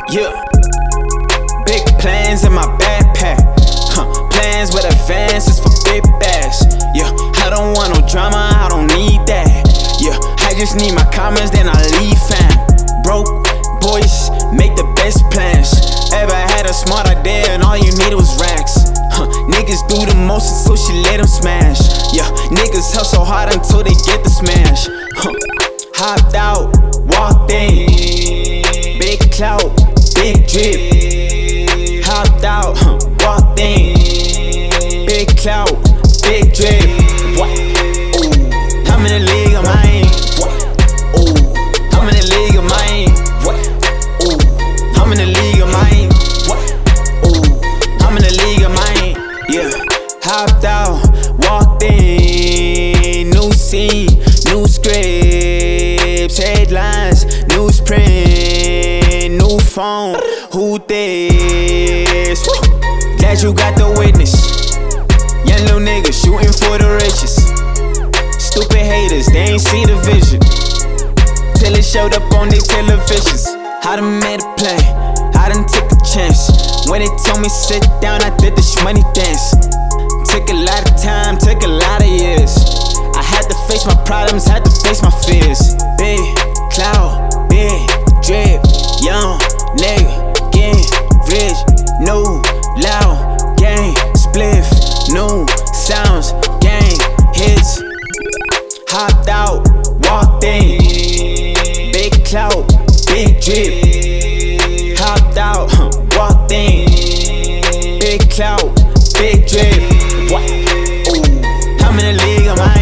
Yeah. Big plans in my backpack. Plans with advances for big bags. Yeah. I don't want no drama, I don't need that. Yeah. I just need my comments, then I leave, fam. Broke boys make the best plans. Ever had a smart idea and all you needed was racks. Niggas do the most until she let them smash. Yeah, niggas hustle hard until they get the smash. Hopped out, walked in. Big clout, big drip. Hopped out, walked in. Big clout, big drip. What? Ooh, I'm in the league of mine. What? Ooh, I'm in the league of mine. What? Ooh, I'm in the league of mine. What? Ooh, I'm in the league of mine. Yeah, hopped out, walked in. New scene, new scripts, headlines, newsprint, new phone. Who this? Glad you got the witness. Young little nigga shooting for the riches. Stupid haters, they ain't see the vision till it showed up on their televisions. I done made a play, I done took a chance. When they told me sit down, I did the shmoney dance. Took a lot of time, took a lot of years. I had to face my problems, had to face my fears. Big cloud, big drip, young nigga, getting rich. New loud gang, spliff, new sounds, gang hits. Hopped out, walked in. Big clout, big drip. Hopped out, walked in. Big clout, big drip. What? Ooh, I'm in the league of mine.